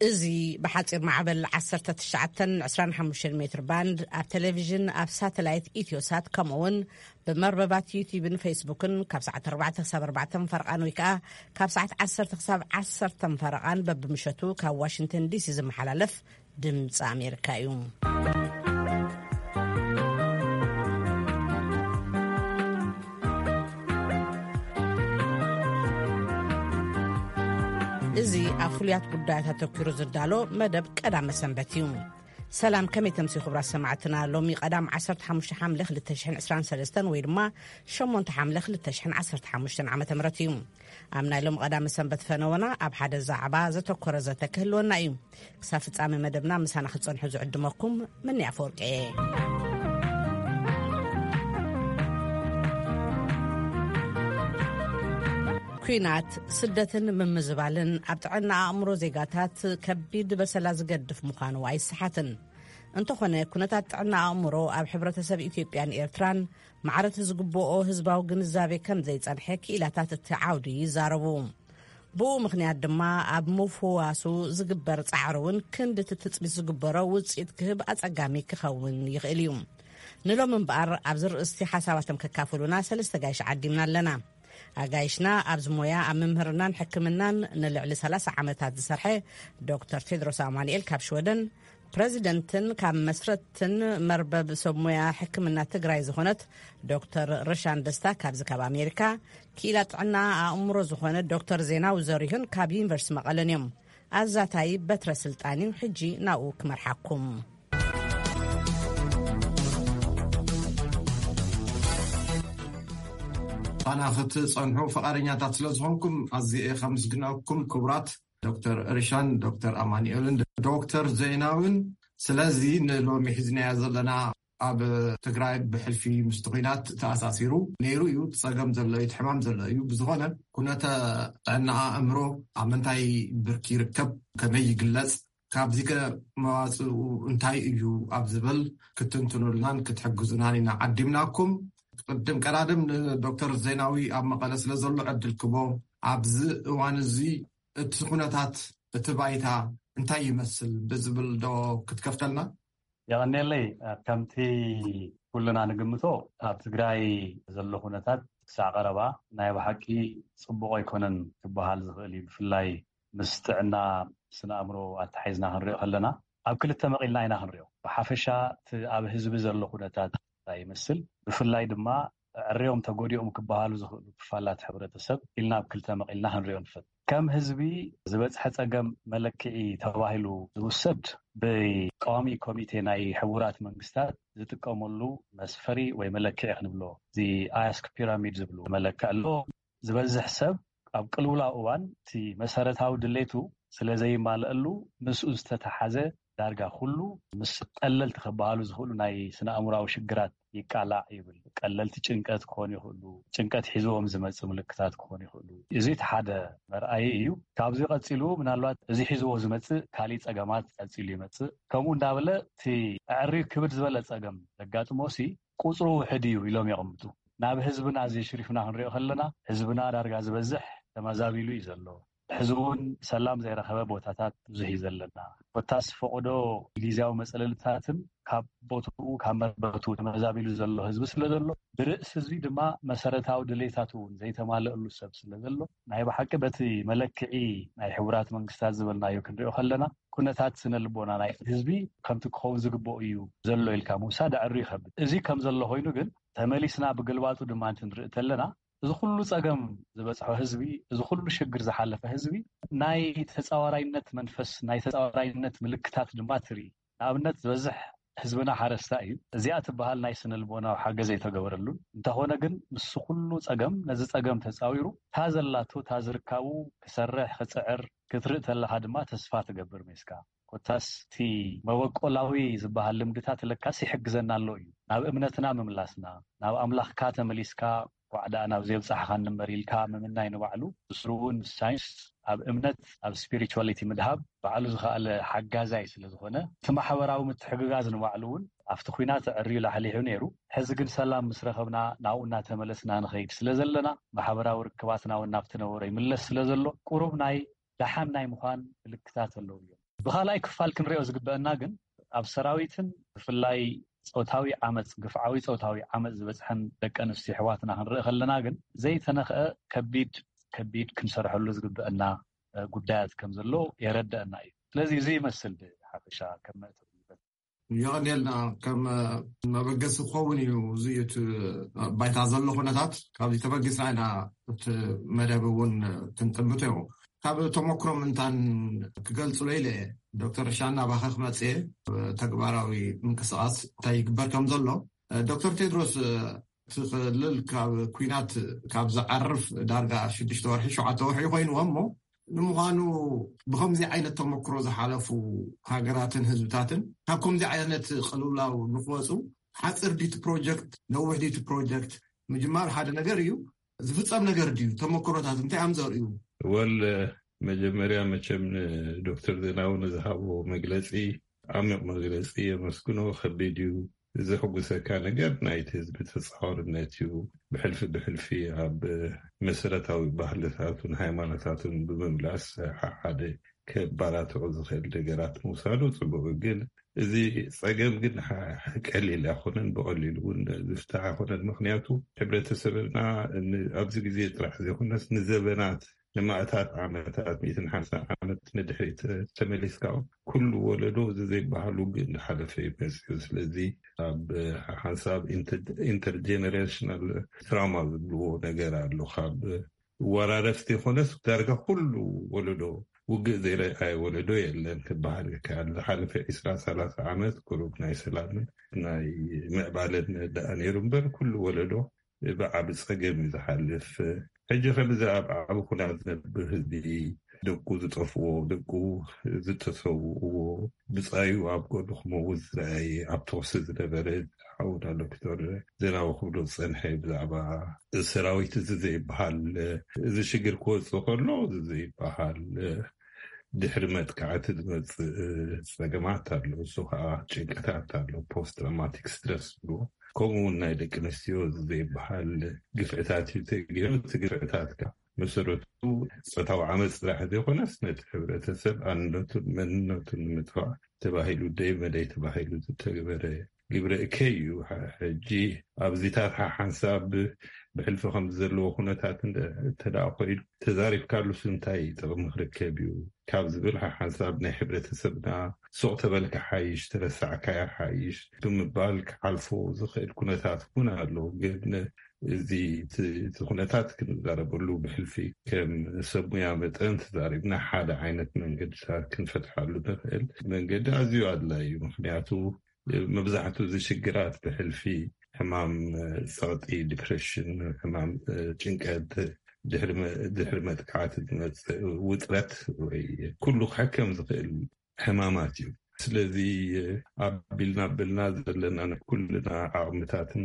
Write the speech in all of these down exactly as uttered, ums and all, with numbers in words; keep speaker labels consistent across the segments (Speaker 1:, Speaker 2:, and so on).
Speaker 1: إزي بحاصر معبل عشرة تسعة عشرين خمسة متر باند أب تلفزيون أب ساتلايت إيتيوسات كمون بمرببات يوتيوب فيسبوكن كاب ساعة أربعة حساب أربعة فرقان ويكا كاب ساعة عشرة حساب عشرة فرقان ببمشتو كا واشنطن دي سي زمحلالف دمص أمريكا يوم إزي أفوليات قدايات تذكر زدالو مدب قدام سنبتيوم سلام كمي تمسي خبرات سمعتنا لومي قدام عشرة حمشة حملخ للتشحن عسران سلستان ويرما شمون تحملخ للتشحن عشرة حمشة عامة مرتيوم أمنا لوم قدام سنبت فنونا أبحاد الزعبا زتوكر زتكهلونا يوم سافت عامي مدبنا مسانا خدصون حزو عدمكم مني أفورك إيه ኩናት ስደትን መመዝባልን ኣብጥዕና ኣእምሮ ዜጋታት ከቢድ በሰላ ዝገድፍ ምዃኑ ኣይስሓትን እንተኾነ ኩነታት ጥዕና ኣእምሮ ኣብ ሕብረተሰብ ኢትዮጵያን ኤርትራን ማዕረት ዝግብኦ ህዝባዊ ግንዛቤ ከም ዘይጸንሐ ክኢላታት እቲ ዓውዲ ይዛረቡ ብኡ ምኽንያት ድማ ኣብ ምፍዋሱ ዝግበር ጻዕሩን ክንዲ ትጽቢት ዝግበሮ ውጽኢት ክህብ ኣጸጋሚ ክኸውን ይኽእል እዩ ንሎም እምበኣር ኣብ ዝርእስቲ ሓሳባቶም ከካፍሉና ሰለስተ ጋይሽ ዓዲምና ኣለና ኣጋይሽና ኣብዚ ሞያ ኣብ መምህርናን ሕክምናን ንልዕሊ ሰላሳ ዓመታት ዝሰርሐ ዶክተር ቴድሮስ ኣማኑኤል ካብ ሽወደን ፕሬዚደንትን ካብ መስረትን መርበብ ሰብ ሞያ ሕክምና ትግራይ ዝኾነት ዶክተር ርሻን ደስታ ካብ ዝካብ ኣሜሪካ ክኢላ ጥዕና ኣእምሮ ዝኾነ ዶክተር ዜናዊ ዘሪሁን ካብ ዩኒቨርሲቲ መቐለን እዮም ኣዛታይ በትረ ስልጣን ሕጂ ናብኡ ክመርሓኩም
Speaker 2: أنا أخذت صنعو فقارنيا تاتلوزهمكم أزي خمسجناكم كبرات دكتور ريشان دكتور أمانيولن دكتور زيناون سلازي نلو محزني زلنا أب تقرأ بحلفي مستقينات تأساسيرو نيرو يو تصاقم زلو يتحمام زلو يو بزغانا كنا تأنا أمرو عمنتاي بركي ركب كمي قلت كابزيك مواسو انتاي يو أبزبل كتنتنو لان كتحقزناني نعدمناكم قدم كرادم دكتور زيناوي أب مقالة سلازلو عدل كبو عبز وانزي اتخونتات اتبايتها انتاي يمثل بزبل دو كتكفتلنا؟
Speaker 3: يعني لي كمتي كلنا نقمتو اب تقراي زلو خونتات ساع غربا نايب حكي صبغو يكونن كبهال زغلي بفلاي مستعنا سنا أمرو اتحيزنا هنريو هلنا اب كل التمقيلنا اينا هنريو وحافشا اب هزب زلو خونتات يمثل بفلاي دما الريوم تقوليهم كبهالو زخ فالات حبرتسب إلنا بكلتا مقلنا هنريون فد كم هزبي زبط حتى قام ملكي تواهلو زوسد بقوامي كوميتي ناي حورات منقستات زتقوملو مسفري وملكي خنبلو زي آيسك بيراميد زبلو ملكا له زبز حساب اب قلولا اوان تي مسارتاو دليتو سلازي مالقلو مسؤوز تتحازه دارغا كله مس قلل تخبالو زخلو ناي سنا امراو شجرات يقالا يبل قللت ጭንቀት كون يخلو ጭንቀት ሒዞም ዝመጽ ምልክታት كون يخلو እዚ ተሓደ መርአይ እዩ ካብዚ ቀጽሉ ምናልባት እዚ ሒዞ ዝመጽ ካሊ ጸገማት ቀጽሉ ይመጽ ከምኡ እንዳበለ እቲ ዕሪ ክብድ ዝበለ ጸገም ዘጋጥሞሲ ቁጽሩ ሕድዩ ኢሎም ይቕምጡ ናብ ህዝብና እዚ ሽሪፍና ክንሪኦ ከለና ህዝብና ዳርጋ ዝበዝሕ ተመዛቢሉ ይዘሎ حزون سلام زي رخبة بوتاتات زهي زلنا وتاس فقدو ليزاو مسألتاتن كاب بوتو كامر بوتو مزابيلو زلو حزب سلازلو برئس زي دما مسارتاو دليتاتون زي تمالئ له سب سلازلو ناي بحق بتي ملكعي ناي حورات منقستات زبلنا يو كنريو خلنا كنتات سنلبونا ناي حزبي كم تكون زغبو يو زلو الكا موسى دعري خب ازي كم زلو هوينو ግን ተመሊስና በገልባቱ ድማንት ንርኢ ተለና እዚ ሁሉ ጸገም ዝበጽሖ ህዝቢ እዚ ሁሉ ሽግር ዝሓለፈ ህዝቢ ናይ ተጻዋራይነት መንፈስ ናይ ተጻዋራይነት ምልክታት ድማ ትሪ ንኣብነት ዝበዝሕ ህዝብና ሓረስታ እዩ እዚኣ ትበሃል ናይ ስነልቦና ሓገዝ የተገበረሉ እንተኾነ ግን ምስ ሁሉ ጸገም ነዚ ጸገም ተጻዊሩ ታዘላቱ ታዝርካቡ ክሰርሕ ክጽዕር ክትርኢ ተለኻ ድማ ተስፋ ትገብር መስካ ኮታስ ቲ መወቆላዊ ዝበሃል ልምድታት ለካስ ይሕግዘና ኣሎ እዩ ናብ እምነትና መምላስና ናብ ኣምላኽካ ተመሊስካ وعدا أنا وزيب صحخان نمريلكا ممناي نوعلو بسرون ساينس أب إمنت أب spirituality مذهب بعلو زخال حجازاي سلزخونه ثم حوراو متحججاز نوعلون أفتخوينات الريل عليه نيرو حزقن سلام مسرخبنا ناونا تملسنا نخيد سلزلنا محوراو ركباتنا ونافتنا وري ملس سلزلو قربناي لحمناي مخان الكتات اللويو ብኻልኣይ ክፋል ክንሪኦ ዝግበአና ግን ኣብ ሰራዊትን ብፍላይ ፆታዊ ዓመፅ ግፍዓዊ ፆታዊ ዓመፅ ዝበፅሐን ደቂ ኣንስትዮ ኣሕዋትና ክንርኢ ከለና ግን ዘይተነኽአ ከቢድ ከቢድ ክንሰርሐሉ ዝግበአና ጉዳያት ከም ዘሎ የረድአና እዩ። ስለዚ እዚ ይመስል ሓፈሻ ከም
Speaker 2: ይቕኒልና ከም መበገሲ ክኸውን እዩ እዚ እቲ ባይታ ዘሎ ኩነታት ካብዚ ተበጊስና ኢና እቲ መደብ እውን ክንጥምቶ እዩ። ካብ ተመክሮ ምንታን ክገልጽሎ ኢለ ዶክተር ርሻን ናባኸ ክመጽእ ተግባራዊ ምንቅስቓስ እንታይ ይግበር ከም ዘሎ ዶክተር ቴድሮስ ትኽልል ካብ ኩናት ካብ ዝዓርፍ ዳርጋ ሽዱሽተ ወርሒ ሸውዓተ ወርሒ ኮይኑዎ እሞ ንምዃኑ ብከምዚ ዓይነት ተመክሮ ዝሓለፉ ሃገራትን ህዝብታትን ካብ ከምዚ ዓይነት ቅልውላው ንኽወፁ ሓፂር ዲቲ ፕሮጀክት ነዊሕ ዲቲ ፕሮጀክት ምጅማር ሓደ ነገር እዩ። ዝፍፀም ነገር ድዩ ተመክሮታት እንታይ እዮም ዘርእዩ?
Speaker 4: ወል መጀመርያ መቸም ዶክተር ዜናውን ዝሃቦ መግለፂ ዓሚቕ መግለፂ የመስግኖ ከቢድ እዩ። ዘሕጉሰካ ነገር ናይቲ ህዝቢ ተፃዋርነት እዩ። ብሕልፊ ብሕልፊ ኣብ መሰረታዊ ባህልታቱን ሃይማኖታቱን ብምምላስ ሓደ ከባራትዑ ዝኽእል ነገራት ምውሳዱ ፅቡቅ፣ ግን እዚ ፀገም ግን ቀሊል ኣይኮነን፣ ብቐሊሉ እውን ዝፍታሕ ኣይኮነን። ምክንያቱ ሕብረተሰብና ኣብዚ ግዜ ጥራሕ ዘይኮነስ ንዘበናት ንማእታት ዓመታት ሚእትን ሓምሳን ዓመት ንድሕሪት ተመሊስካ ኩሉ ወለዶ ዘይበሃሉ ግን ሓለፈ ይመፅኡ። ስለዚ ኣብ ሓንሳብ ኢንተርጀነሬሽናል ትራውማ ዝብልዎ ነገር ኣሎ። ካብ ወራረፍቲ ይኮነስ ዳርጋ ኩሉ ወለዶ ውግእ ዘይረአየ ወለዶ የለን ክበሃል ይከኣል። ዝሓለፈ ዒስራን ሰላሳን ዓመት ቁሩብ ናይ ሰላምን ናይ ምዕባለን ዳኣ ነይሩ እምበር ኩሉ ወለዶ ብዓብ ፀገም እዩ ዝሓልፍ። ሕጂ ከምዚ ኣብ ዓብ ኩናት ዝነብር ህዝቢ ደቁ ዝጠፍዎ ደቁ ዝተሰውእዎ ብፃዩ ኣብ ጎዱ ክመውት ዝረአየ ኣብ ተወሲ ዝነበረ ሓውና ዶክተር ዜናዊ ክብሎ ዝፀንሐ ብዛዕባ ሰራዊት እዚ ዘይበሃል እዚ ሽግር ክወፅእ ከሎ እዚ ዘይበሃል ድሕሪ መጥቃዕቲ ዝመፅእ ፀገማት ኣሎ። እሱ ከዓ ጭንቀታት ኣሎ፣ ፖስት ትራውማቲክ ስትረስ ብልዎ ከምኡውን ናይ ደቂ ኣንስትዮ ዘይበሃል ግፍዕታት እዩ ተገይሩ። እቲ ግፍዕታት ከዓ መሰረቱ ፆታዊ ዓመፅ ጥራሕ ዘይኮነስ ነቲ ሕብረተሰብ ኣንነቱን መንነቱን ንምጥፋእ ተባሂሉ ደይ መደይ ተባሂሉ ዝተገበረ ግብረ እከይ እዩ። ሕጂ ኣብዚታት ሓንሳብ ብሕልፊ ከም ዘለዎ ኩነታት እንተደኣ ኮይዱ ተዛሪብካሉስ እንታይ ጥቕሚ ክርከብ እዩ ካብ ዝብል ሓንሳብ ናይ ሕብረተሰብና ሱቕ ተበልካ ሓይሽ ተረሳዕካያ ሓይሽ ብምባል ክሓልፎ ዝኽእል ኩነታት እውን ኣሎ። ግን እዚ ኩነታት ክንዛረበሉ ብሕልፊ ከም ሰብ ሞያ መጠን ተዛሪብና ሓደ ዓይነት መንገድታት ክንፈትሓሉ ንኽእል መንገዲ ኣዝዩ ኣድላይ እዩ። ምክንያቱ መብዛሕትኡ እዚ ሽግራት ብሕልፊ ሕማም ፀቕጢ ዲፕሬሽን፣ ሕማም ጭንቀት፣ ድሕሪ መጥቃዕቲ ዝመፅእ ውጥረት ወይ ኩሉ ክሕከም ዝኽእል ሕማማት እዩ። ስለዚ ኣቢልና ኣቢልና ዘለና ኩልና ዓቕምታትን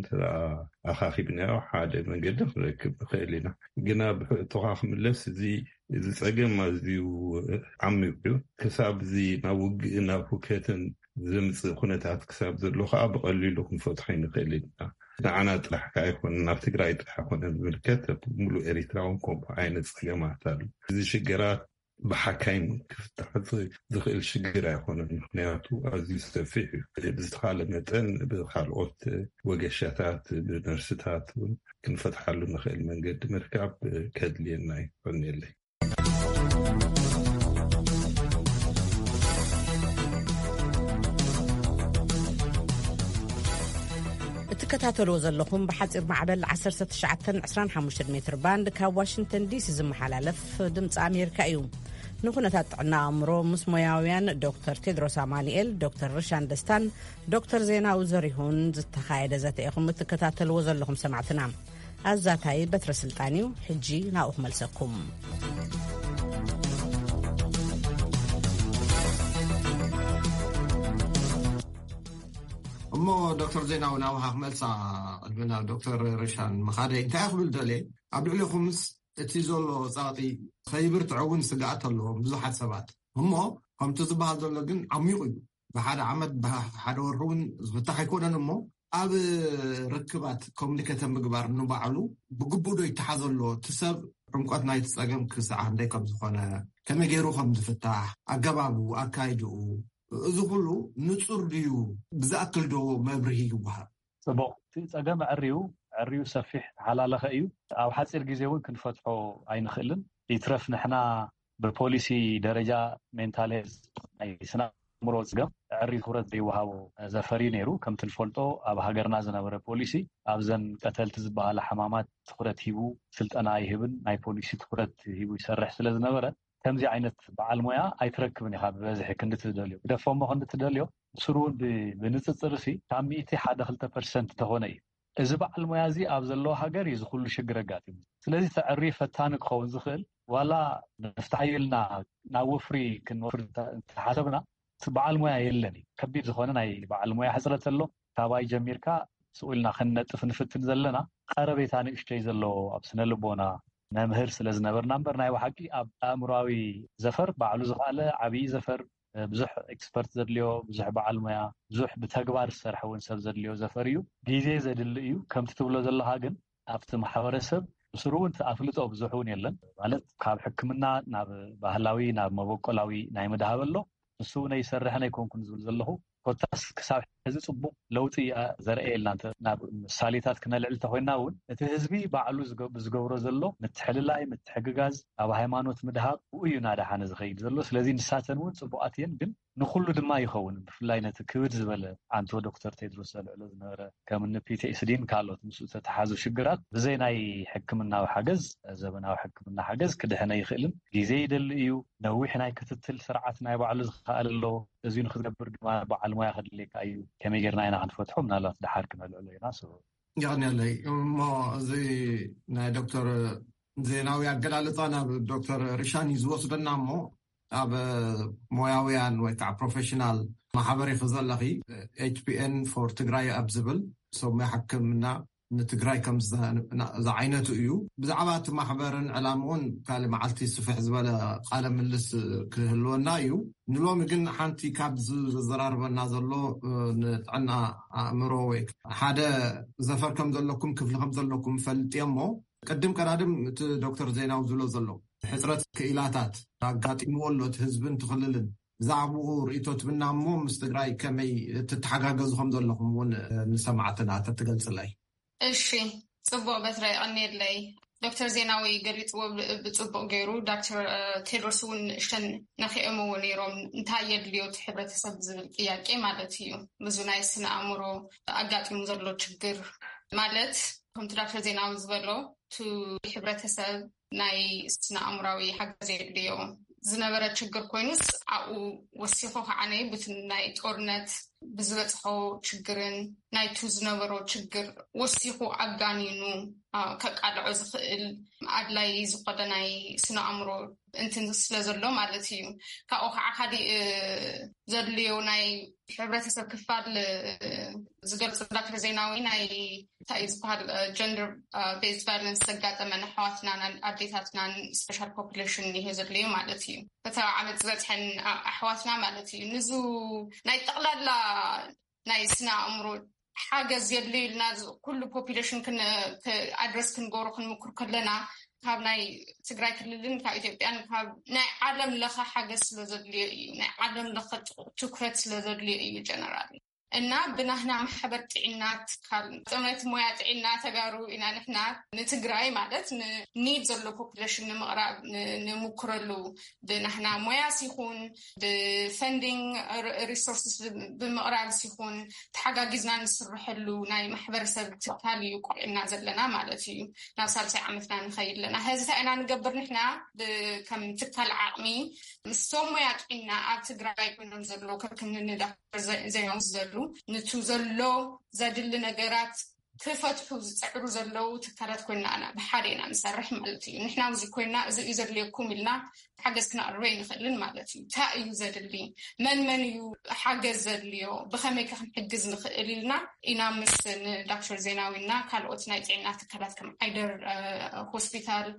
Speaker 4: ኣኻኺብናዮ ሓደ መንገዲ ክንረክብ ንኽእል ኢና። ግና ብሕቶኻ ክምለስ እዚ እዚ ፀገም ኣዝዩ ዓሚቕ እዩ። ክሳብ እዚ ናብ ውግእ ናብ ሁከትን ዘምፅእ ኩነታት ክሳብ ዘሎ ከዓ ብቐሊሉ ክንፈትሖ ንኽእል ኢና። ንዓና ጥራሕ ከዓ ኣይኮነን፣ ናብ ትግራይ ጥራሕ ኣይኮነን ዝምልከት ሙሉእ ኤሪትራውን ከምኡ ዓይነት ፀገማት ኣሎ። እዚ ሽግራት ብሓካይም ክፍታሕ ዝኽእል ሽግር ኣይኮነን፣ ምክንያቱ ኣዝዩ ሰፊሕ እዩ። ብዝተኻለ መጠን ብካልኦት ወገሻታት ብነርስታት እውን ክንፈትሓሉ ንኽእል መንገዲ ምርካብ ከድልየና ይኮነለይ።
Speaker 1: እትከታተልዎ ዘለኹም ብሓፂር ማዕበል ዓሰርተ ትሽዓተ ዕስራን ሓሙሽተ ሜትር ባንድ ካብ ዋሽንግተን ዲሲ ዝመሓላለፍ ድምፂ ኣሜሪካ እዩ። ንኩነታት ጥዕና ኣእምሮ ምስ ሞያውያን ዶክተር ቴድሮስ ኣማኒኤል፣ ዶክተር ርሻን ደስታን ዶክተር ዜናዊ ዘሪሁን ዝተኻየደ ዘተ ኢኹም እትከታተልዎ ዘለኹም ሰማዕትና። ኣዛታይ በትረ ስልጣን እዩ። ሕጂ ናብኡ ክመልሰኩም።
Speaker 2: እሞ ዶክተር ዜናዊ ናብሃ ክመልሳ ቅድሚና ዶክተር ርሻን መኻደ እንታይ ክብል ደልየ ኣብ ልዕሊኹምስ እቲ ዘሎ ፀቕጢ ከይብርትዑውን ስጋኣት ኣለዎም ብዙሓት ሰባት እሞ ከምቲ ዝበሃል ዘሎ ግን ዓሚቑ እዩ። ብሓደ ዓመት ብሓደ ወርሒ እውን ዝፍታሕ ኣይኮነን እሞ ኣብ ርክባት ኮሙኒኬት ምግባር ንባዕሉ ብግቡእ ዶ ይተሓዘሎ እቲ ሰብ عمقات نايت ساقم كساعة عندكم زخونة كما جيروخم زفتاح أقبابو أكايدو زغلو نصر ديو بزاكل دو مبرهي وبها
Speaker 3: صبو ساقم عريو عريو سفيح حلال خيو أو حصير جزيون كنفتحو عين خلن يترف نحنا بالبوليسي درجة منتاليز أي سنة مروز جم عري خورت دي وهاو زفري نيرو كم تلفولتو أبها قرنا زنا بوليسي أبزن قتلت زبها على حمامات خورت هيبو سلت أنا يهبن ناي بوليسي خورت هيبو يسرح سلزنا برا تمزي عينت بعلمويا أي تركبني خاب بزح كنت تدليو إذا فما كنت تدليو سرون بنتصرسي تعميتي حدا خلت برسنت تهوني إذا بعلمويا زي أبزلو حجر يزخل شجرجاتي سلزي تعريف تانك خون زخل ولا نفتحيلنا نوفري كنوفر حسبنا بعل مويا يلني كبير زخونه ناي بعل مويا حصلت له تاباي جميركا سئلنا خنطف نفتن زلنا قربيتاني اشتي زلو ابسنه لبونا نمهر سلازنبر نمبر ناي وحقي اب امراوي زفر بعلو زخاله عبي زفر بزح اكسبرت زدليو بزح بعل مويا بزح بتغبار سرحون سب زدليو زفريو غيزي زدليو كم تتبلو زلها ግን ابت محبرسب سرون تافلطو بزحون يلن ማለት ካብ ሕክምና ናብ ባህላዊ ናብ መበቆላዊ ናይ መድሃበሎ እሱ ናይ ሰርሐና ይኮንኩን ዝብል ዘለኹ ኮታስ ክሳብ ሕዚ ጽቡቕ ለውጢ ዘርኤልና ናብ ሳሊታት ክነልዕል ተኾይናውን እቲ ህዝቢ ባዕሉ ዝገብሮ ዘሎ ምትሕልላይ ምትሕግጋዝ ኣብ ሃይማኖት ምድሃብ እዩ ናዳሓነ ዝኸይድ ዘሎ ስለዚ ንሳተን እውን ጽቡቓት እየን ግን ንኹሉ ድማ ይኸውን ብፍላይ ነቲ ክብድ ዝበለ አንቶ ዶክተር ቴድሮስ ዘልዕሎ ዝነበረ ከምኒ ፒቲኤስዲን ካልኦት ምስኡ ተተሓዙ ሽግራት ብዘይ ናይ ሕክምናዊ ሓገዝ ዘበናዊ ሕክምና ሓገዝ ክድሕነ ይኽእልን ግዜ ይደሊ እዩ ነዊሕ ናይ ክትትል ስርዓት ናይ ባዕሉ ዝኸኣል ኣሎ እዚ ንክትገብር ድማ በዓል ሞያ ክድልየካ እዩ ከመይ ጌርና ኢና ክንፈትሖ ምናልባት ድሓር ክንልዕሎ ኢና
Speaker 2: ይቕኒለይ እሞ እዚ ናይ ዶክተር ዜናዊ ኣገላልፃ ናብ ዶክተር ሪሻን ዝወስደና እሞ ኣብ ሞያውያን ወይ ከዓ ፕሮፌሽናል ማሕበር ይኽዘለኺ ኤች ፒ ኤን ፎር ትግራይ ኣብ ዝብል ሰሙያ ሕክምና ንትግራይ ከም ዝዓይነቱ እዩ ብዛዕባ እቲ ማሕበርን ዕላምኡን ካልእ መዓልቲ ስፍሕ ዝበለ ቃለ ምልስ ክህልወና እዩ ንሎሚ ግን ሓንቲ ካብ ዝዘራርበና ዘሎ ንጥዕና ኣእምሮ ወይ ሓደ ዘፈር ከም ዘለኩም ክፍሊ ከም ዘለኩም ፈልጥ እሞ ቅድም ቀዳድም እቲ ዶክተር ዜናዊ ዝብሎ ዘሎ ሕፅረት ክኢላታት ኣጋጢምዎ ኣሎ እቲ ህዝብን ትኽልልን ብዛዕባኡ ርእቶ ትብና እሞ ምስ ትግራይ ከመይ ትተሓጋገዙ ከም ዘለኹም እውን ንሰማዕትና ተትገልጽለይ
Speaker 5: እሺ ጽቡቕ በትራይ ቀኒየለይ ዶክተር ዜናዊ ገሊጽዎ ብጽቡቕ ገይሩ ዶክተር ቴድሮስ እውን እሽተን ነኺኦምዎ ነይሮም እንታይ የድልዮ እቲ ሕብረተሰብ ዝብል ጥያቄ ማለት እዩ ብዙ ናይ ስነ ኣእምሮ ኣጋጢሙ ዘሎ ችግር ማለት ከምቲ ዶክተር ዜናዊ ዝበሎ ቱ ሕብረተሰብ ናይ ስነ ኣእምራዊ ሓገዝ የድልዮ ዝነበረ ችግር ኮይኑስ ኣብኡ ወሲኹ ከዓነ ብቲ ናይ ጦርነት ብዝበፅሖ ችግርን ናይቱ ዝነበሮ ችግር ወሲኹ ኣጋኒኑ ከቃልዖ ዝኽእል ኣድላይ ዝኾነ ናይ ስነ ኣእምሮ እንትን ስለ ዘሎ ማለት እዩ ካብኡ ከዓ ካሊእ ዘድልዮ ናይ ሕብረተሰብ ክፋል ዝገልፅ ዶክተር ዜናዊ ናይ እንታይ ዝበሃል ጀንደር ቤዝድ ቫዮለንስ ዘጋጠመን ኣሕዋትናን ኣዴታትናን ስፔሻል ፖፑሌሽን ይሄ ዘድልዮ ማለት እዩ በተባ ዓመት ዝበፅሐን ኣሕዋትና ማለት እዩ ንዙ ናይ ጠቕላላ ናይ ስነ ኣእምሮ ሓገዝ የድልዩልና ኩሉ ፖፑሌሽን ኣድረስ ክንገብሮ ክንምክር ከለና ካብ ናይ ትግራይ ክልልን ካብ ኢትዮጵያን ካብ ናይ ዓለም ለኸ ሓገዝ ስለ ዘድልዮ እዩ ናይ ዓለም ለኸ ትኩረት ስለ ዘድልዮ እዩ ጀነራል እና ብናህና ማሕበር ጥዕናት ካል ጥምረት ሞያ ጥዕና ተጋሩ ኢና ንሕና ንትግራይ ማለት ንኒድ ዘሎ ፖፑሌሽን ንምቕራብ ንምክረሉ ብናህና ሞያ ሲኹን ብፈንዲንግ ሪሶርስስ ብምቕራብ ሲኹን ተሓጋጊዝና ንስርሐሉ ናይ ማሕበረሰብ ትካል እዩ ቆዒና ዘለና ማለት እዩ ናብ ሳልሳይ ዓመትና ንኸይድ ኣለና ሕዚ እንታይ ኢና ንገብር ንሕና ከም ትካል ዓቕሚ ምስቶም ሞያ ጥዕና ኣብ ትግራይ ኮይኖም ዘሎ ከክምኒ ዶክተር ዜናዊ ዘሉ ንቱ ዘሎ ዘድሊ ነገራት ክፈትሑ ዝፅዕሩ ዘለው ትካላት ኮይና ብሓደ ኢና ንሰርሕ ማለት እዩ ንሕና እዚ ኮይና እዚ እዩ ዘድልየኩም ኢልና ሓገዝ ክነቕርበ ይንኽእልን ማለት እዩ እንታይ እዩ ዘድሊ መን መን እዩ ሓገዝ ዘድልዮ ብኸመይ ክንሕግዝ ንኽእል ኢልና ኢና ምስ ንዶክተር ዜናዊና ካልኦት ናይ ጥዕና ትካላት ከም ዓይደር ሆስፒታል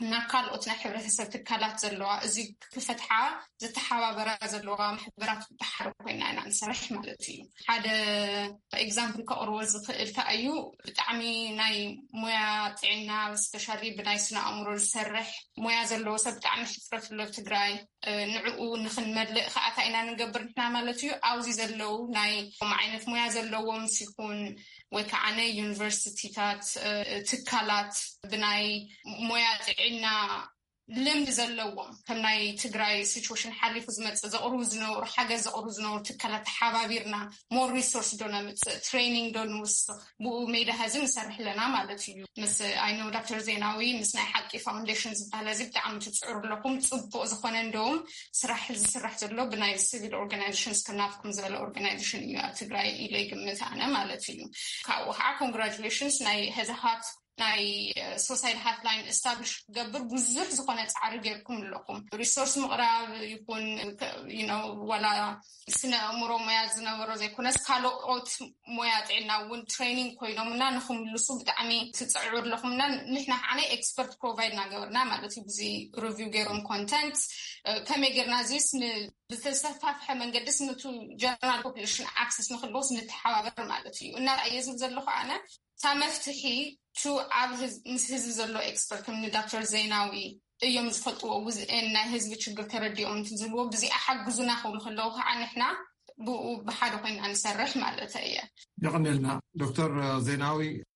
Speaker 5: ናካልኦት ናይ ሕብረተሰብ ትካላት ዘለዋ እዚ ክፈትሓ ዝተሓባበረ ዘለዋ ማሕበራት ብሓር ኮይና ኢና ንሰርሕ ማለት እዩ ሓደ ኤግዛምፕል ከቅርቦ ዝኽእል እዩ ብጣዕሚ ናይ ሞያ ጥዕና ስፔሻሊ ብናይ ስነ ኣእምሮ ዝሰርሕ ሞያ ዘለዎ ሰብ ብጣዕሚ ሕፍረት ኣሎ ትግራይ ንዕኡ ንኽንመልእ ከኣታ ኢና ንገብር ንሕና ማለት እዩ ኣብዚ ዘለው ናይ ዓይነት ሞያ ዘለዎም ሲኹን ወይ ከዓ ናይ ዩኒቨርሲቲታት ትካላት ብናይ ሞያ ጥዕና ልምድ ዘለዎም ከም ናይ ትግራይ ሲቹዌሽን ሓሊፉ ዝመፅእ ዘቕርቡ ዝነበሩ ሓገዝ ዘቕርቡ ዝነበሩ ትካላት ሓባቢርና ሞር ሪሶርስ ዶ ነምፅእ ትሬኒንግ ዶ ንውስኽ ብኡ ሜዳ ሕዚ ንሰርሕ ኣለና ማለት እዩ ምስ ኣይኖ ዶክተር ዜናዊ ምስ ናይ ሓቂ ፋውንዴሽን ዝበሃል እዚ ብጣዕሚ ትፅዕሩ ኣለኩም ፅቡቅ ዝኾነ እንደውም ስራሕ ዝስራሕ ዘሎ ብናይ ሲቪል ኦርጋናይዜሽንስ ከናፍኩም ዝበለ ኦርጋናይዜሽን እዩ ኣብ ትግራይ ኢለ ይግምት ኣነ ማለት እዩ ካብኡ ከዓ ኮንግራቹሌሽንስ ናይ ህዝሃት ናይ ሶሳይድ ሃትላይን ኤስታብሊሽ ገብር ብዙሕ ዝኾነ ፃዕሪ ጌርኩም ኣለኩም ሪሶርስ ምቕራብ ይኩን you know ወላ ስነ ኣእምሮ ሞያ ዝነበሮ ዘይኮነስ ካልኦት ሞያ ጥዕና እውን ትሬኒንግ ኮይኖምና ንኽምልሱ ብጣዕሚ ትፅዕሩ ኣለኩምና ንሕና ዓነ ኤክስፐርት ፕሮቫይድ ናገበርና ማለት እዩ ብዚ ሪቪው ገይሮም ኮንተንት ከመይ ጌርና ዚስ ብተሰፋፍሐ መንገድስ ነቱ ጀነራል ፖፑሌሽን ኣክሰስ ንኽልቦስ ንተሓባበር ማለት እዩ እናርኣየ ዝብል ዘለኹ ኣነ ታመፍትሒ ቱ ኣብ ምስ ህዝቢ ዘሎ ኤክስፐርት ከም ዶክተር ዜናዊ እዮም ዝፈልጥዎ ውዝእን ናይ ህዝቢ ችግር ተረዲኦም እንትዝብዎ ብዚኣ ሓግዙና ክብሉ ከለዉ ከዓ ንሕና ብኡ ብሓደ ኮይና ንሰርሕ ማለት እየ
Speaker 2: ይቕኒልና ዶክተር ዜናዊ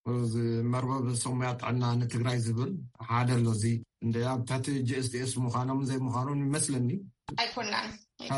Speaker 2: መርበብ ሰሙያ ጥዕና ንትግራይ ዝብል ሓደ ኣሎ እዚ እንደ ኣብ ታሕቲ ጂኤስቲኤስ ምዃኖም ዘይምዃኖም ይመስለኒ
Speaker 5: ኣይኮናን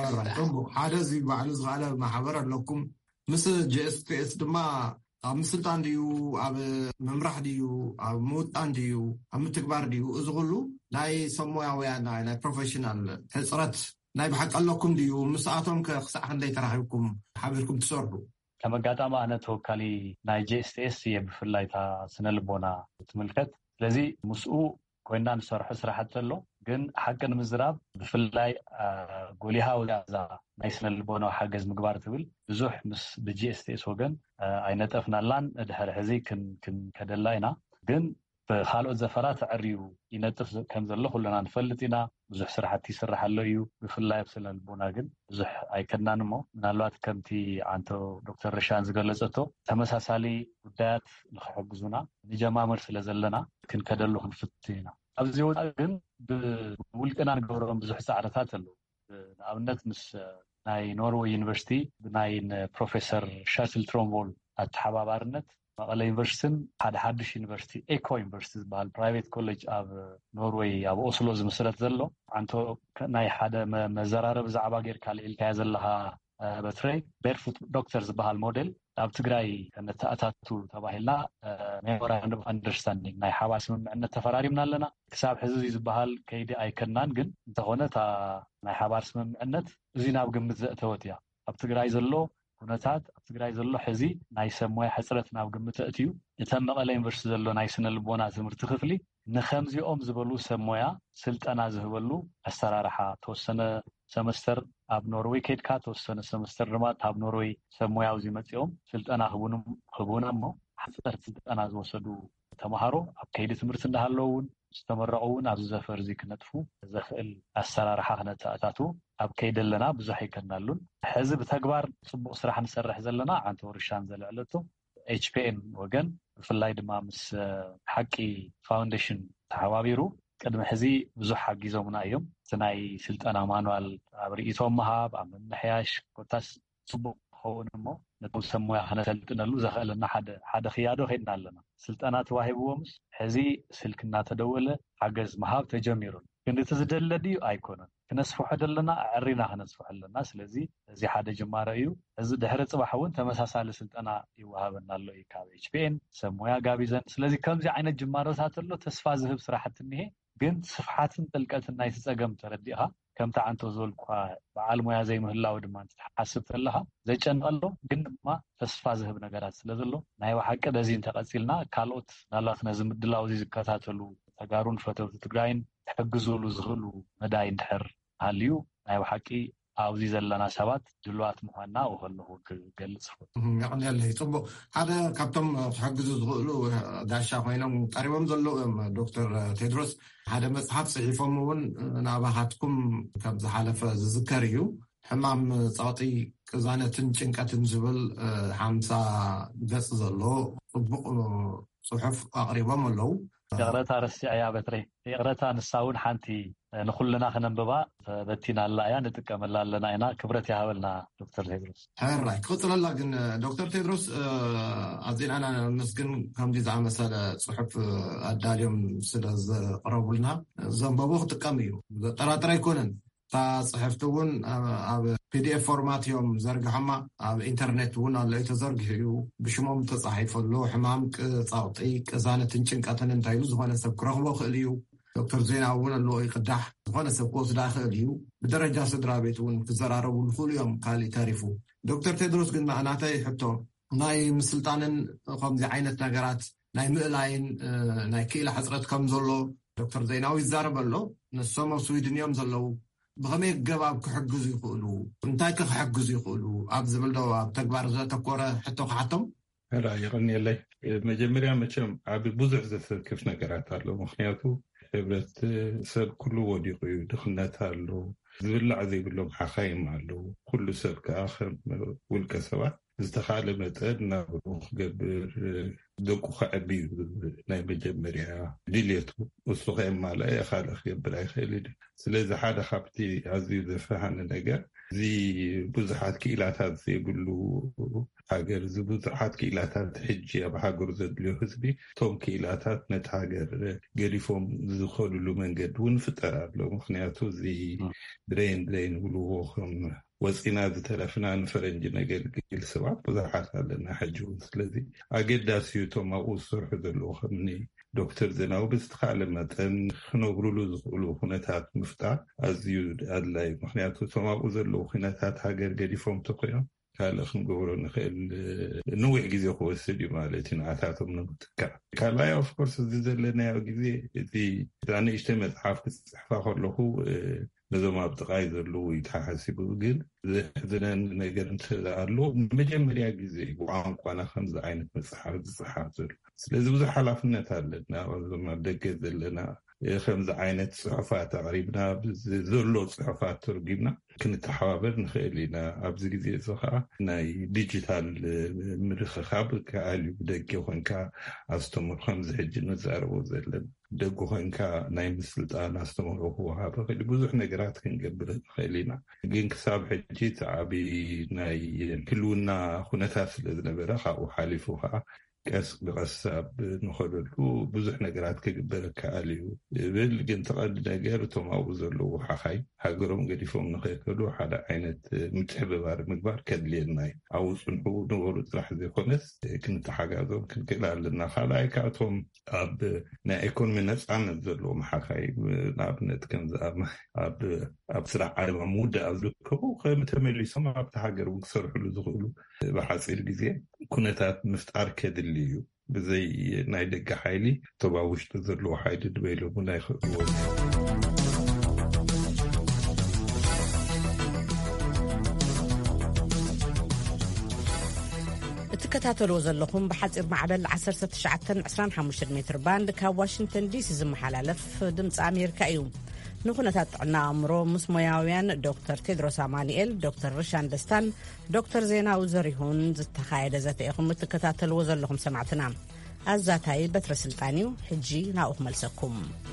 Speaker 2: ሓደ እዚ ባዕሉ ዝኽኣለ ማሕበር ኣለኩም ምስ ጂኤስቲኤስ ድማ ኣብ ምስልጣን ድዩ ኣብ መምራሕ ድዩ ኣብ ምውጣን ድዩ ኣብ ምትግባር ድዩ እዚ ኩሉ ናይ ሰሙያውያን ናይ ፕሮፌሽናል ሕፅረት ናይ ብሓቂ ኣለኩም ድዩ ምስኣቶም ክሳዕ ክንደይ ተራኺብኩም ሓቢርኩም ትሰርሑ
Speaker 3: ከም ኣጋጣሚ ኣነ ተወካሊ ናይ ጂኤስቲኤስ እየ ብፍላይ እታ ስነ ልቦና ትምልከት ስለዚ ምስኡ ኮይና ንሰርሑ ስራሕቲ ኣሎ ግን ሓቂ ንምዝራብ ብፍላይ ጎሊሃ ወዛዛ ናይ ስነ ልቦና ሓገዝ ምግባር ትብል ብዙሕ ምስ ብጂኤስቲኤስ ወገን ኣይነጠፍናላን ድሕሪ ሕዚ ከደላ ኢና ግን ብካልኦት ዘፈራት ዕርዩ ይነጥፍ ከም ዘሎ ኩለና ንፈልጥ ኢና ብዙሕ ስራሕቲ ይስራሕ ኣሎ እዩ ብፍላይ ኣብ ስነ ልቦና ግን ብዙሕ ኣይከድናን እሞ ምናልባት ከምቲ ዓንቶ ዶክተር ርሻን ዝገለፀቶ ተመሳሳሊ ጉዳያት ንክሕግዙና ንጀማምር ስለ ዘለና ክንከደሉ ክንፍትሕ ኢና ኣብዚ ወፃኢ ግን ብውልቅና ንገብሮም ብዙሕ ፃዕርታት ኣለዉ ንኣብነት ምስ ናይ ኖርዌይ ዩኒቨርሲቲ ብናይ ፕሮፌሰር ሻትል ትሮምቦል ኣተሓባባርነት መቐለ ዩኒቨርሲቲን ሓደ ሓዱሽ ዩኒቨርሲቲ ኤኮ ዩኒቨርሲቲ ዝበሃል ፕራይቬት ኮሌጅ ኣብ ኖርዌይ ኣብ ኦስሎ ዝምስረት ዘሎ ዓንቶ ናይ ሓደ መዘራረብ ብዛዕባ ጌርካ ልኢልካያ ዘለካ በትረይ ቤርፉት ዶክተር ዝበሃል ሞዴል ኣብ ትግራይ ከነተኣታቱ ተባሂልና ሜሞራንደም ኦፍ አንደርስታንዲንግ ናይ ሓባር ስምምዕነት ተፈራሪምና ኣለና ክሳብ ሕዚ ዝበሃል ከይዲ ኣይከናን ግን እንተኾነ እታ ናይ ሓባር ስምምዕነት እዚ ናብ ግምት ዘእተወት እያ ኣብ ትግራይ ዘሎ ኩነታት ኣብ ትግራይ ዘሎ ሕዚ ናይ ሰብ ሞያ ሕፅረት ናብ ግምት እትዩ እተን መቐለ ዩኒቨርሲቲ ዘሎ ናይ ስነ ልቦና ትምህርቲ ክፍሊ ንከምዚኦም ዝበሉ ሰብ ሞያ ስልጠና ዝህበሉ ኣሰራርሓ ተወሰነ ሰመስተር ኣብ ኖርዌይ ከድካ ተወሰነ ሰመስተር ድማ ኣብ ኖርዌይ ሰብ ሞያው ዝመፅኦም ስልጠና ክቡና እሞ ሓፀርቲ ስልጠና ዝወሰዱ ተምሃሮ ኣብ ከይዲ ትምህርቲ እንዳሃለዉ እውን ዝተመረቑ እውን ኣብዚ ዘፈር እዚ ክነጥፉ ዘኽእል ኣሰራርሓ ክነተኣታቱ ኣብ ከይዲ ኣለና ብዙሕ ይከናሉን ሕዚ ብተግባር ፅቡቅ ስራሕ ንሰርሕ ዘለና ዓንቶ ርሻን ዘልዕለቶ ኤች ፒ ኤን ወገን ብፍላይ ድማ ምስ ሓቂ ፋውንዴሽን ተሓባቢሩ ቅድሚ ሕዚ ብዙሕ ሓጊዞምና እዮም እቲ ናይ ስልጠና ማኑዋል ኣብ ርእቶም ምሃብ ኣብ ምምሕያሽ ኮታስ ፅቡቅ ክኸውን እሞ ነቲ ሰብ ሞያ ክነሰልጥነሉ ዘኽእለና ሓደ ክያዶ ኸድና ኣለና ስልጠና ተዋሂብዎምስ ሕዚ ስልክ እናተደወለ ሓገዝ ምሃብ ተጀሚሩ ግን እቲ ዝደለ ድዩ ኣይኮነን ክነስፍሖ ዘለና ዕሪና ክነስፍሖ ኣለና ስለዚ እዚ ሓደ ጅማረ እዩ እዚ ድሕሪ ፅባሕ እውን ተመሳሳሊ ስልጠና ይወሃበና ኣሎ እዩ ካብ ኤች ፒ ኤን ሰብ ሞያ ጋቢዘን ስለዚ ከምዚ ዓይነት ጅማሮታት ኣሎ ተስፋ ዝህብ ስራሕቲ እኒሄ ግን ስፍሓትን ጥልቀትን ናይቲ ፀገም ተረዲእኻ ከምቲ ዓንቶ ዝበልኳ በዓል ሞያ ዘይምህላው ድማ ትሓስብ ከለኻ ዘጨንቀሎ ግን ድማ ተስፋ ዝህብ ነገራት ስለ ዘሎ ናይ ባሓቂ በዚ እንተቐፂልና ካልኦት ናላት ነዚ ምድላው እዚ ዝከታተሉ ተጋሩን ፈተውቲ ትግራይን ተሕግዝሉ ዝኽእሉ መዳይ እንድሕር ሃልዩ ናይ ባሓቂ ኣብዚ ዘለና ሰባት ድልዋት ምዃንና ወኸለኹ ክገልጽ
Speaker 2: ይቕኒ ኣለይ ጽቡቕ ሓደ ካብቶም ክሕግዙ ዝኽእሉ ጋሻ ኮይኖም ቀሪቦም ዘለዉ ዶክተር ቴድሮስ ሓደ መጽሓፍ ጽሒፎም እውን ናባኻትኩም ካብ ዝሓለፈ ዝዝከር እዩ ሕማም ጻውጢ ቅዛነትን ጭንቀትን ዝብል ሓምሳ ገጽ ዘሎ ጽቡቕ ጽሑፍ ኣቕሪቦም ኣለዉ
Speaker 3: የቕረታ ረሲዕ እያ በትሪ የቕረታ ንሳ እውን ሓንቲ ንኹልና ክነንብባ በቲና ኣላ እያ ንጥቀመላ ኣለና ኢና ክብረት ይሃበልና ዶክተር ቴድሮስ
Speaker 2: ሕራይ ክቕፅለላ ግን ዶክተር ቴድሮስ ኣዚናና መስግን ከምዚ ዝኣመሰለ ጽሑፍ ኣዳልዮም ስለ ዘቕረቡልና ዘንበቦ ክጥቀም እዩ ጠራጥረ ኣይኮነን እታ ጽሕፍቲ እውን ኣብ ፒዲኤፍ ፎርማት እዮም ዘርግሖማ ኣብ ኢንተርኔት እውን ኣሎ ተዘርጊሑ እዩ ብሽሞም ተጻሒፈሉ ሕማም ጻውጢ ቅዛነትን ጭንቀትን እንታይ ኢሉ ዝኾነ ሰብ ክረኽቦ ክእል እዩ ዶክተር ዜናዊ እውን ኣለዎ ይቅዳሕ ዝኾነ ሰብ ክወስዳ ክእል እዩ ብደረጃ ስድራ ቤት እውን ክዘራረቡ ዝኽእሉ እዮም ካሊእ ተሪፉ ዶክተር ቴድሮስ ግን ናተይ ሕቶ ናይ ምስልጣንን ከምዚ ዓይነት ነገራት ናይ ምእላይን ናይ ክኢላ ሕፅረት ከም ዘሎ ዶክተር ዜናዊ ይዛረብ ኣሎ ንሶም ኣብ ስዊድን እዮም ዘለዉ ብኸመይ ገባብ ክሕግዙ ይኽእሉ እንታይ ክሕግዙ ይኽእሉ ኣብ ዝብል ዶ ኣብ ተግባር ዘተኮረ ሕቶ ክሓቶም
Speaker 4: ሕራ ይቕኒየለይ መጀመርያ መቸም ዓብ ብዙሕ ዘተክፍ ነገራት ኣሎ ምክንያቱ ሕብረት ሰብ ኩሉ ወዲቑ እዩ ድኽነት ኣሎ ዝብላዕ ዘይብሎም ሓኻይም ኣለዉ ኩሉ ሰብ ከዓ ከም ውልቀ ሰባት ዝተኻለ መጠን ናብሩ ክገብር ደቁ ክዕቢ ናይ መጀመርያ ድልየቱ እሱ ከየማልአ ካልእ ክገብር ኣይኽእል ስለዚ ሓደ ካብቲ ኣዝዩ ዘፈሃኒ ነገር እዚ ብዙሓት ክኢላታት ዘይብሉ ሃገር እዚ ብዙሓት ክኢላታት ሕጂ ኣብ ሃገሩ ዘድልዮ ህዝቢ እቶም ክኢላታት ነቲ ሃገር ገዲፎም ዝኸድሉ መንገዲ እውን ፍጠር ኣሎ ምክንያቱ እዚ ድሬን ድሬን ብልዎ ከም ወፂና ዝተረፍና ንፈረንጂ ነገልግል ሰባት ብዙሓት ኣለና ሕጂ እውን ስለዚ ኣገዳሲ እዩ እቶም ኣብኡ ዝሰርሑ ዘለዉ ከምኒ ዶክተር ዜናዊ ብዝተኻለ መጠን ክነብሩሉ ዝኽእሉ ኩነታት ምፍጣር ኣዝዩ ኣድላይ ምክንያቱ እቶም ኣብኡ ዘለዉ ኩነታት ሃገር ገዲፎም ተኮዮም ካልእ ክንገብሮ ንኽእል ንዊሕ ግዜ ክወስድ እዩ ማለት እዩ ንኣታቶም ንምትካእ ካልኣይ ኦፍኮርስ እዚ ዘለናዮ ግዜ እቲ ንእሽተይ መፅሓፍ ክፅሕፋ ከለኹ ነዞም ኣብ ጥቃይ ዘለዉ ይተሓሲቡ ግን ዘሕዝነን ነገር እንትኣሎ ንመጀመርያ ግዜ ብቋንቋና ከምዚ ዓይነት መፅሓፍ ዝፅሓፍ ዘሎ ስለዚ ብዙሕ ሓላፍነት ኣለና ዞም ኣብ ደገ ዘለና ከምዚ ዓይነት ፅሑፋት ኣቕሪብና ዘሎ ፅሑፋት ተርጊምና ክንተሓባበር ንኽእል ኢና ኣብዚ ግዜ እዚ ከዓ ናይ ዲጂታል ምርኽኻብ ከኣል እዩ ብደገ ኮንካ ኣስተምር ከምዚ ሕጂ ንዛረቦ ዘለና ደጉ ኮንካ ናይ ምስልጣን ኣስተምሮ ክወሃብ ይኽእል ብዙሕ ነገራት ክንገብር ንኽእል ኢና ግን ክሳብ ሕጂ ዓብዪ ናይ ህልውና ኩነታት ስለ ዝነበረ ካብኡ ሓሊፉ ከዓ ቀስ ብቐሳብ ንኸደሉ ብዙሕ ነገራት ክግበር ከኣል እዩ ብል ግን ተቐዲ ነገር እቶም ኣብኡ ዘለዉ ሓኻይ ሃገሮም ገዲፎም ንኸይከዱ ሓደ ዓይነት ምትሕብባር ምግባር ከድልየና እዩ ኣብኡ ፅንሑ ንበሩ ጥራሕ ዘይኮነስ ክንተሓጋዞም ክንክእል ኣለና ካልኣይ ካእቶም ኣብ ናይ ኢኮኖሚ ነፃነት ዘለዎም ሓኻይ ንኣብነት ከምዚ ኣብ ስራሕ ዓለማ ምውዳእ ኣብ ዝርከቡ ከም ተመሊሶም ኣብቲ ሃገር እውን ክሰርሕሉ ዝኽእሉ ብሓፂር ግዜ ኩነታት ምፍጣር ከድሊ እዩ ብዘይ ናይ ደገ ሓይሊ እቶም ኣብ ውሽጢ ዘለዎ ሓይሊ ድበይሎም እውን ኣይኽእልዎ
Speaker 1: እትከታተልዎ ዘለኹም ብሓፂር ማዕበል ዓሰርተ ትሽዓተ ዕስራን ሓሙሽተ ሜትር ባንድ ካብ ዋሽንግተን ዲሲ ዝመሓላለፍ ድምፂ ኣሜሪካ እዩ ንኩነታት ጥዕና ኣእምሮ ምስ ሞያውያን ዶክተር ቴድሮስ ኣማኒኤል ዶክተር ርሻን ደስታን ዶክተር ዜናዊ ዘሪሁን ዝተኻየደ ዘተኢኹም እትከታተልዎ ዘለኹም ሰማዕትና ኣዛታይ በትረ ስልጣን እዩ ሕጂ ናብኡ ክመልሰኩም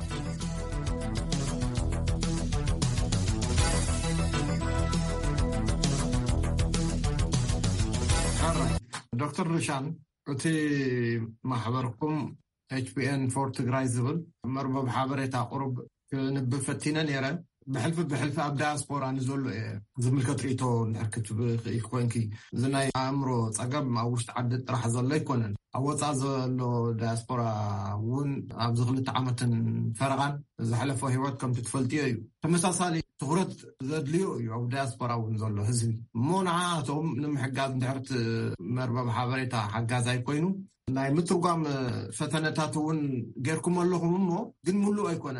Speaker 2: ዶክተር ርሻን እቲ ማሕበርኩም ኤች ፒ ኤን ፎር ትግራይ ዝብል መርበብ ሓበሬታ ቁሩብ ንብፈቲነ ነይረ ብሕልፊ ብሕልፊ ኣብ ዳያስፖራ ንዘሎ እየ ዝምልከት ርእቶ ንሕርክት ብኽእል ኮንኪ እዚ ናይ ኣእምሮ ፀገም ኣብ ውሽጢ ዓዲ ጥራሕ ዘሎ ኣይኮነን ኣብ ወፃእ ዘሎ ዳያስፖራ እውን ኣብዚ ክልተ ዓመትን ፈረቓን ዝሓለፈ ሂወት ከምቲ ትፈልጥዮ እዩ ተመሳሳሊ ትኩረት ዘድልዮ እዩ ኣብ ዳያስፖራ እውን ዘሎ ህዝቢ እሞ ንዓቶም ንምሕጋዝ እንድሕርቲ መርበብ ሓበሬታ ሓጋዝ ኣይኮይኑ ናይ ምትርጓም ፈተነታት እውን ጌርኩም ኣለኹም እሞ ግን ሙሉእ ኣይኮነን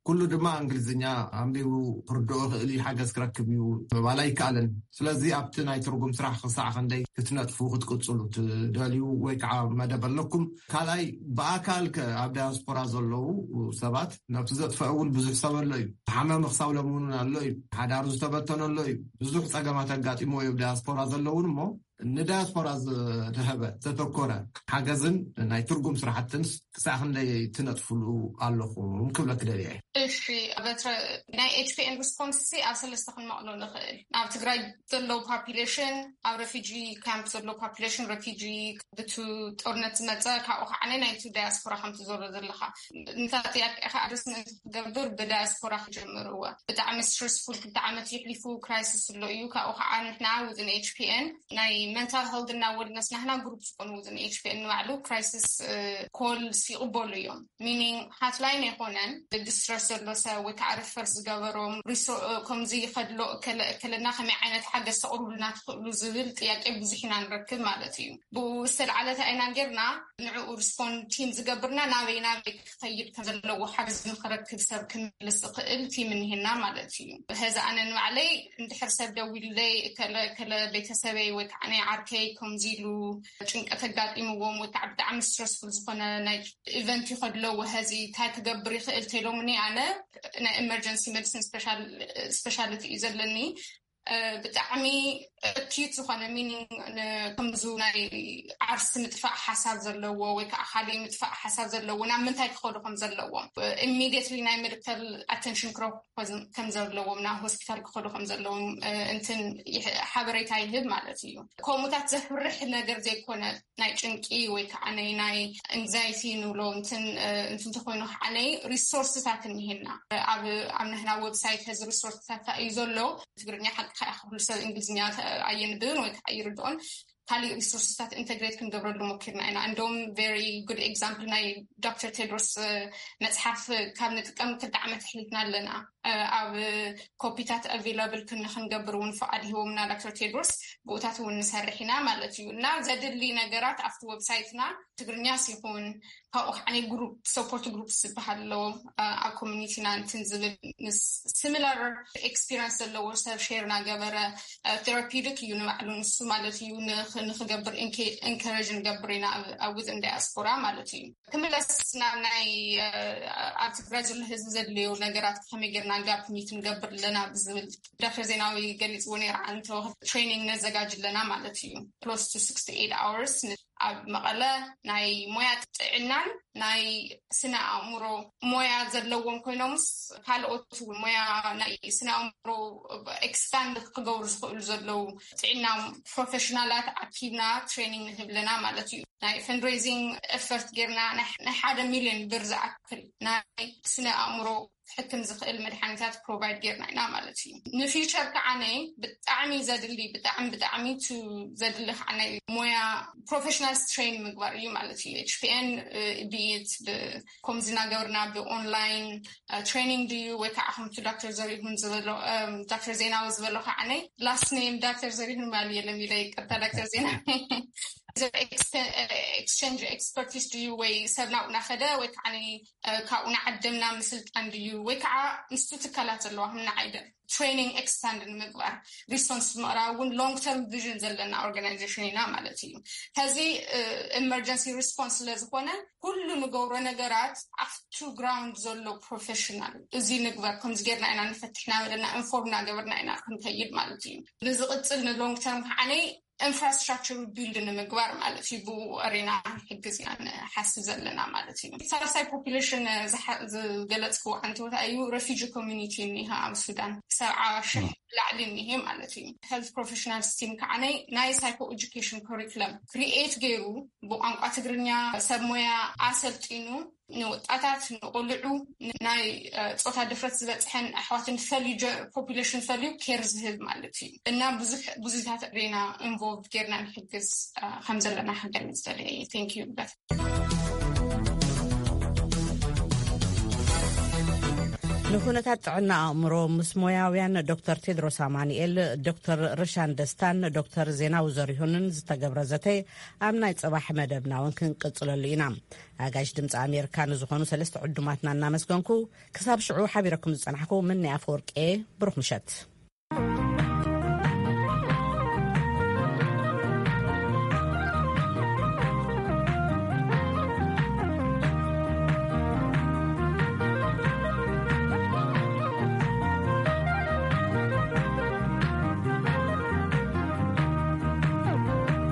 Speaker 2: ኩሉ ድማ እንግሊዝኛ ኣንቢቡ ክርድኦ ክእል ሓገዝ ክረክብ እዩ ባላ ይከኣለን ስለዚ ኣብቲ ናይ ትርጉም ስራሕ ክሳዕ ክንደይ ክትነጥፉ ክትቅፅሉ ትደልዩ ወይ ከዓ መደብ ኣለኩም ካልኣይ ብኣካል ኣብ ዳያስፖራ ዘለዉ ሰባት ናብቲ ዘጥፍአ እውን ብዙሕ ሰብ ኣሎ እዩ ሓመም ክሳብሎም እውን ኣሎ እዩ ሓዳሩ ዝተበተነ ኣሎ እዩ ብዙሕ ፀገማት ኣጋጢሞ እዩ ዳያስፖራ ዘለውን እሞ ንዳያስፖራ ዝረኸበ ዘተኮረ ሓገዝን ናይ ትርጉም ስራሕትን ክሳዕ ክንደይ ትነጥፍሉ ኣለኹም ክብለክ ደልየ
Speaker 5: እሺ በትረ ናይ ኤች ፒ ኤን ሪስፖንስ ኣብ ሰለስተ ክንመቕሎ ንኽእል ኣብ ትግራይ ዘሎ ፖፑሌሽን ኣብ ረፊጂ ካምፕ ዘሎ ፖፑሌሽን ረፊጂ ብቱ ጦርነት ዝመፀ ካብኡ ከዓ ናይቲ ዳያስፖራ ከምቲ ዘሎ ዘለካ እንታይ ጥያቄ ካ ኣርስን ትገብር ብዳያስፖራ ክጀምርዎ ብጣዕሚ ስትረስፉል ክልተ ዓመት ይሕሊፉ ክራይሲስ ኣሎ እዩ ካብኡ ከዓ ንሕና ውዝን ኤች ፒ ኤን ናይ mental health እና wellness ናህና ግሩፕ ዝኾኑ ውዝን ኤች ፒ ኤን ንባዕሉ ክራይሲስ ኮልስ ይቕበሉ እዮም ሚኒንግ ሃትላይን ኣይኮነን ብዲስትረስ ዘሎ ሰብ ወይ ከዓ ሪፈር ዝገበሮም ከምዚ ይኸድሎ ከለና ከመይ ዓይነት ሓገዝ ተቕርቡልና ትኽእሉ ዝብል ጥያቄ ብዙሕ ኢና ንረክብ ማለት እዩ ብዝተለዓለተ ኣይና ጌርና ንዕኡ ሪስፖንድ ቲም ዝገብርና ናበይ ናበይ ክኸይድ ከም ዘለዎ ሓገዝ ንክረክብ ሰብ ክምልስ ዝኽእል ቲም እኒሄና ማለት እዩ ሕዚ ኣነ ንባዕለይ እንድሕር ሰብ ደው ኢሉለይ ከለ ቤተሰበይ ወይ ከዓ ዓርከይ ከምዚሉ ጭንቀት ኣጋጢምዎም ወይ ከዓ ብጣዕሚ ስትረስፉል ዝኾነ ናይ ኢቨንት ይኸድለው ወህዚ እንታይ ክገብር ይኽእል ተኢሎምኒ ኣነ ናይ ኤመርጀንሲ ሜዲሲን ስፔሻሊቲ እዩ ዘለኒ ብጣዕሚ ኪት ዝኾነ ሚኒንግ ከምዙ ናይ ዓርሲ ምጥፋእ ሓሳብ ዘለዎ ወይ ከዓ ካሊእ ምጥፋእ ሓሳብ ዘለዎ ናብ ምንታይ ክኸዱ ከም ዘለዎም ኢሚዲየትሊ ናይ ሜዲካል ኣቴንሽን ክረኽቡ ከም ዘለዎም ናብ ሆስፒታል ክኸዱ ከም ዘለዎም እንትን ሓበሬታ ይህብ ማለት እዩ ከምኡታት ዘፍርሕ ነገር ዘይኮነ ናይ ጭንቂ ወይ ከዓ ናይ አንግዛይቲ ንብሎ እንትን እንትን ተኮይኑ ከዓ ሪሶርስታት እኒሄና ኣብ ኣብ ንሕና ዌብሳይት ህዚ ሪሶርስታት እዩ ዘሎ ትግርኛ ሓቂ ክሉ ሰብ እንግሊዝኛ ኣየንብብን ወይ ከዓ ይርድኦን ካሊእ ሪሶርስታት ኢንተግሬት ክንገብረሉ ሞኪርና ኢና እንደውም ቨሪ ጉድ ኤግዛምፕል ናይ ዶክተር ቴድሮስ መፅሓፍ ካብ ንጥቀም ክልተ ዓመት ሕሊፍና ኣለና ኣብ ኮፒታት ኣቬይላብል ክንገብር እውን ፍቃድ ሂቦምና ዶክተር ቴድሮስ ብኡታት እውን ንሰርሕ ኢና ማለት እዩ እና ዘድሊ ነገራት ኣብቲ ዌብሳይትና ትግርኛ ሲሆን ካብኡ ከዓ ግሩፕ ሰፖርት ግሩፕ ዝበሃል ኣሎ ኣብ ኮሚኒቲና እንትን ዝብል ሲሚላር ኤክስፒሪንስ ዘለዎ ሰብ ሼር ናገበረ ቴራፒውቲክ እዩ ንባዕሉ ንሱ ማለት እዩ ንክገብር ኢንካሬጅ ንገብር ኢና ኣብ ውዝን ዳያስፖራ ማለት እዩ ክምለስና ናይ ኣብ ትግራይ ዘሎ ህዝቢ ዘድልዩ ነገራት ከመይ ጌርና ጋፕ ሚት ንገብር ኣለና ብዝብል ዶክተር ዜናዊ ገሊፅዎ ነይሩ ኣንተ ትሬኒንግ ነዘጋጅ ኣለና ማለት እዩ close to sixty-eight hours ኣብ መቐለ ናይ ሞያ ጥዕናን ናይ ስነ ኣእምሮ ሞያ ዘለዎም ኮይኖምስ ካልኦት ሞያ ናይ ስነ ኣእምሮ ኤክስፓንድ ክገብሩ ዝኽእሉ ዘለው ጥዕና ፕሮፌሽናላት ኣኪብና ትሬኒንግ ንህብለና ማለት እዩ ናይ ፈንድሬዚንግ ኤፈርት ጌርና ናይ ሓደ ሚሊዮን ብር ዝኣክል ናይ ስነ ኣእምሮ ሕክም ዝኽእል መድሓኒታት ፕሮቫይድ ጌርና ኢና ማለት እዩ ንፊቸር ከዓነ ብጣዕሚ ዘድሊ ብጣዕሚ ብጣዕሚ ቱ ዘድሊ ከዓነ ሞያ ፕሮፌሽናልስ ትሬን ምግባር እዩ ማለት እዩ ኤች ፒ ኤን ቢት ብኮምዝና ገበርና ብኦንላይን ትሬኒንግ ድዩ ወይ ከዓ ከምቲ ዶክተር ዘሪሁን ዝበሎ ዶክተር ዜናዊ ዝበሎ ከዓነ ላስት ኔም ዶክተር ዘሪሁን ማል የለም ኢለ ይቅርታ ዶክተር ዜናዊ exchange expertise do you way ሰብናው ናኸደ ወይ ከዓ ካብኡና ዓደምና ምስልጣን ድዩ ወይ ከዓ ኢንስቲትዩት ካላት ዘለዎ ምና ዓይደ training expand ንምግባር ሪስፖንስ ምዕራውን long term vision ዘለና ኦርጋናይዜሽን ኢና ማለት እዩ ከዚ ኤመርጀንሲ ሪስፖንስ ለዝኾነ ኩሉ ንገብሮ ነገራት after ground ዘሎ ፕሮፌሽናል እዚ ንግባር ከምዚ ጌርና ኢና ንፈትሕና ወለና ኢንፎርምና ገበርና ኢና ክንከይድ ማለት እዩ ንዝቕፅል ን long term ከዓነ infrastructure build ንምግባር ማለት እዩ ብአሪና ሕግዝና ሓስብ ዘለና ማለት እዩ ሳርሳይ ፖፑሌሽን ዝገለጽኩ አንተ ታዩ refugee community ኒሃ ኣብ ሱዳን ሰብዓ ሺህ ላዕሊ ኒሄ ማለት እዩ health professionals team ከዓነ ናይ psycho education curriculum create ገይሩ ብቋንቋ ትግርኛ ሰብ ሞያ ኣሰልጢኑ ንወጣታት ንቆልዑ ናይ ጾታ ድፍረት ዝበፅሐን ኣሕዋትን ፈልዩ ፖፑሌሽን ፈልዩ ኬር ዝህብ ማለት እዩ እና ብዙሕ ብዙታት ሬና ኢንቮልቭ ጌርና ንሕግዝ ከም ዘለና ክገልጽ ደልየ thank you
Speaker 1: ንኩነታት ጥዕና ኣእምሮ ምስ ሞያውያን ዶክተር ቴድሮስ ኣማኒኤል፣ ዶክተር ርሻን ደስታን ዶክተር ዜናዊ ዘሪሁንን ዝተገብረ ዘተ ኣብ ናይ ጽባሕ መደብና እውን ክንቅጽለሉ ኢና። ኣጋሽ ድምፂ ኣሜሪካ ንዝኾኑ ሰለስተ ዕዱማትና እናመስገንኩ ክሳብ ሽዑ ሓቢረኩም ዝጸናሕኩ ምን ኣፈወርቄ ብሩኽ ምሸት።